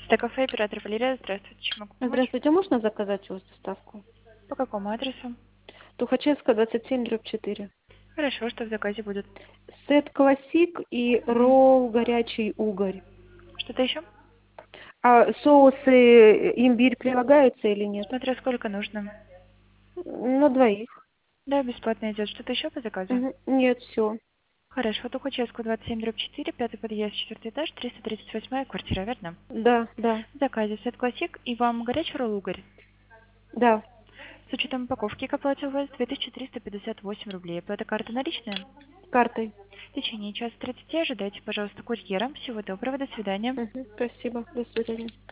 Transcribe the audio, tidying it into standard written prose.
Стекафе, оператор Валерия, здравствуйте, чем могу помочь? Здравствуйте, можно заказать у вас доставку? По какому адресу? Тухачевская, 27/4. Хорошо, что в заказе будет? Сет классик и Мгм. ролл горячий угорь. Что-то еще? А соусы имбирь прилагаются или нет? Смотря сколько нужно. На двоих. Да, бесплатно идет. Что-то еще по заказу? Мгм. Нет, все. Хорошо, Тухачевскую, 27/4, пятый подъезд, четвертый этаж, 338 квартира, верно? Да, да, В заказе сет классик и вам горячий ролл угорь. да. С учетом упаковки к оплате у вас 2358 рублей. Оплата карты наличная? Картой. В течение часа 30 ожидайте, пожалуйста, курьера. Всего доброго, до свидания. Мгм. Спасибо. До свидания.